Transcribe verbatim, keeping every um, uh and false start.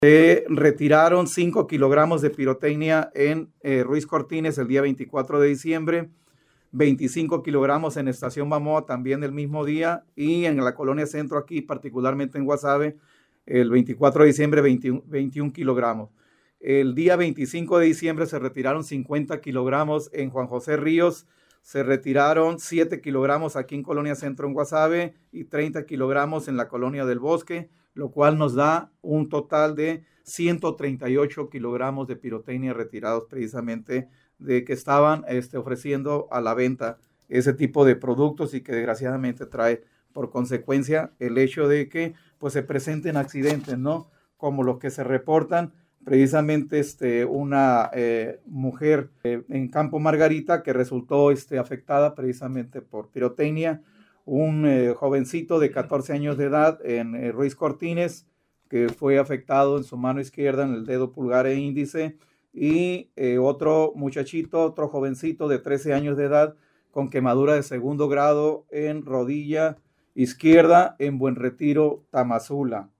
Se retiraron cinco kilogramos de pirotecnia en eh, Ruiz Cortines el día veinticuatro de diciembre, veinticinco kilogramos en Estación Mamoa también el mismo día, y en la colonia centro aquí, particularmente en Guasave, el veinticuatro de diciembre, veintiuno, veintiún kilogramos. El día veinticinco de diciembre se retiraron cincuenta kilogramos en Juan José Ríos, se retiraron siete kilogramos aquí en Colonia Centro en Guasave y treinta kilogramos en la Colonia del Bosque, lo cual nos da un total de ciento treinta y ocho kilogramos de pirotecnia retirados precisamente de que estaban este, ofreciendo a la venta ese tipo de productos, y que desgraciadamente trae por consecuencia el hecho de que pues se presenten accidentes, ¿no? Como los que se reportan precisamente este, una eh, mujer eh, en Campo Margarita que resultó este, afectada precisamente por pirotecnia, un eh, jovencito de catorce años de edad en eh, Ruiz Cortines que fue afectado en su mano izquierda, en el dedo pulgar e índice, y eh, otro muchachito, otro jovencito de trece años de edad con quemadura de segundo grado en rodilla izquierda en Buen Retiro, Tamazula.